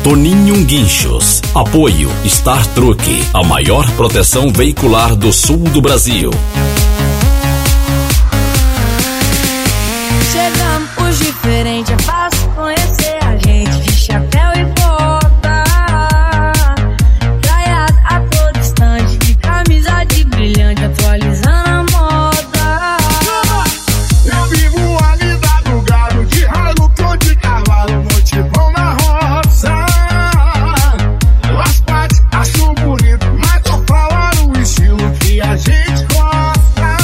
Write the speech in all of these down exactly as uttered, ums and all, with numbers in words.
Toninho Guinchos. Apoio Star Truck, a maior proteção veicular do sul do Brasil. Chegamos os diferentes, é fácil conhecer a gente de chapéu e bota. Traiado a todo instante, de camisa de brilhante, atualizando a moda. Eu vivo a vida do gado, de ralo, tô de cavalo, motivão na roça. As partes acho bonito, mas tô falando o estilo que a gente gosta.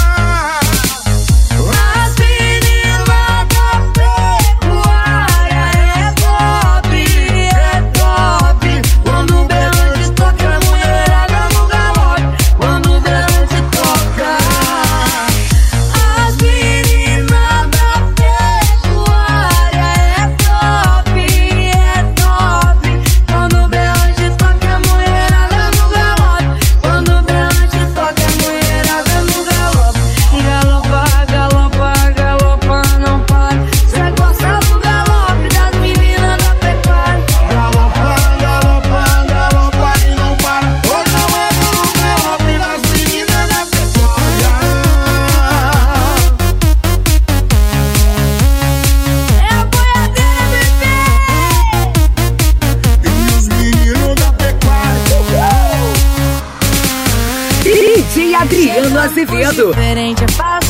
As meninas da pecuária é top, é top. Quando o berrante toca, a mulherada no galope. Quando o berrante toca. As meninas da pecuária é top, é top. Quando o berrante toca, a mulherada no galope. Quando o berrante toca, a mulherada no galope. E galopa, galopa, galopa, não para. Cê gosta do galope das meninas da pecuária. Galopa, galopa, galopa e não para. Hoje eu ando no galope das meninas da pecuária. É a boiadeira, bebê. E os meninos da pecuária. D J Adriano Azevedo. Diferente é fácil.